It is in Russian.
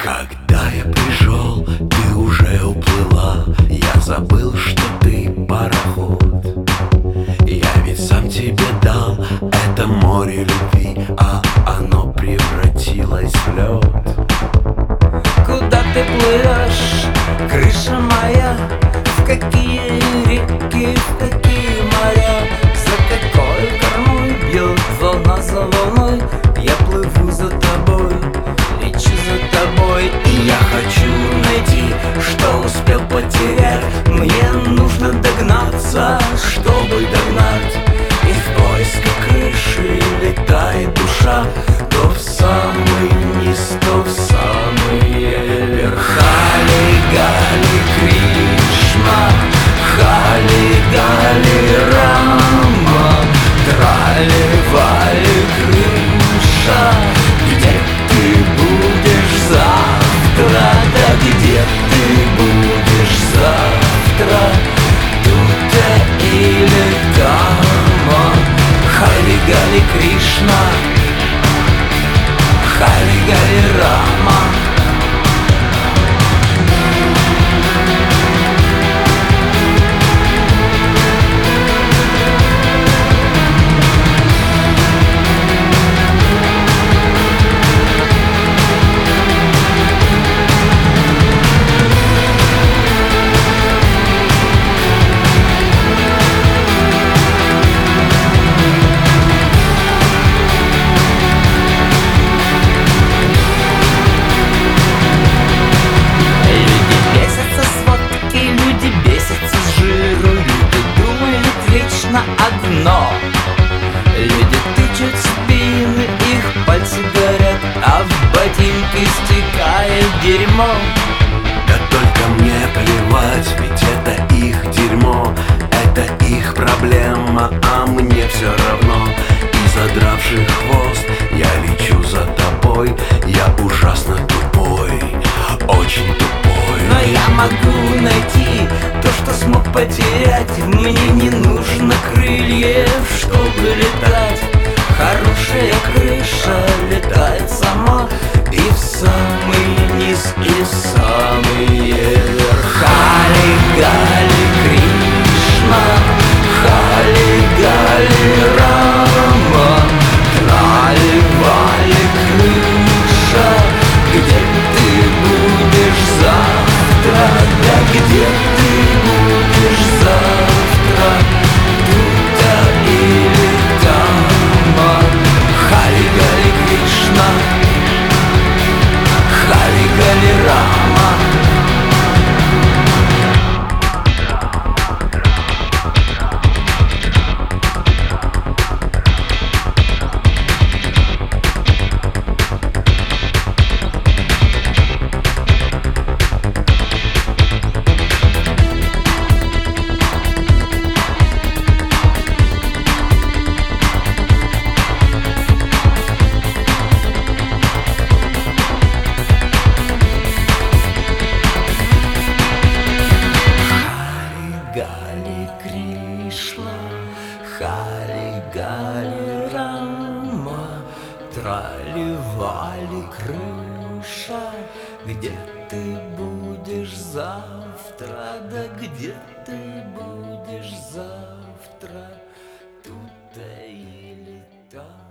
Когда я пришел, ты уже уплыла. Я забыл, что ты пароход. Я ведь сам тебе дал это море любви, а оно превратилось в лед. Куда ты плывешь, крыша моя? В какие реки, в какие моря? За какой кормой бьет волна за волной? Я плыву за тобой, лечу за тобой. И я хочу найти, что успел потерять. Мне нужно догнаться, чтобы догнать. И в поисках крыши летает душа то в самый низ, то в самые верха. Хали Гали Кришна, Хали Гали Рама, трали-вали крыша. Где ты будешь завтра? Да где ты будешь завтра? Тут или там? Хали Гали Кришна, Хали Гали Рама. Одно. Люди тычут спины, их пальцы горят, а в ботинки стекает дерьмо. Да только мне плевать, ведь это их дерьмо, это их проблема, а мне все равно. И задравший хвост, я лечу за тобой. Я ужасно тупой, очень тупой. Но я могу найти то, что смог потерять. Мне не нужно крыльев, чтобы летать. Хорошая крыша летает сама и в самый низ, и в самые верха. Хали Гали Кришна, Хали Гали Рама, трали-вали крыша. Где ты будешь завтра? Да где ты будешь завтра? Тут или там? Хали Гали Кришна, Хали Гали Рама. Гали Кришна, Хали Гали Рама, трали-вали крыша. Где ты будешь завтра? Да где ты будешь завтра? Тут или там?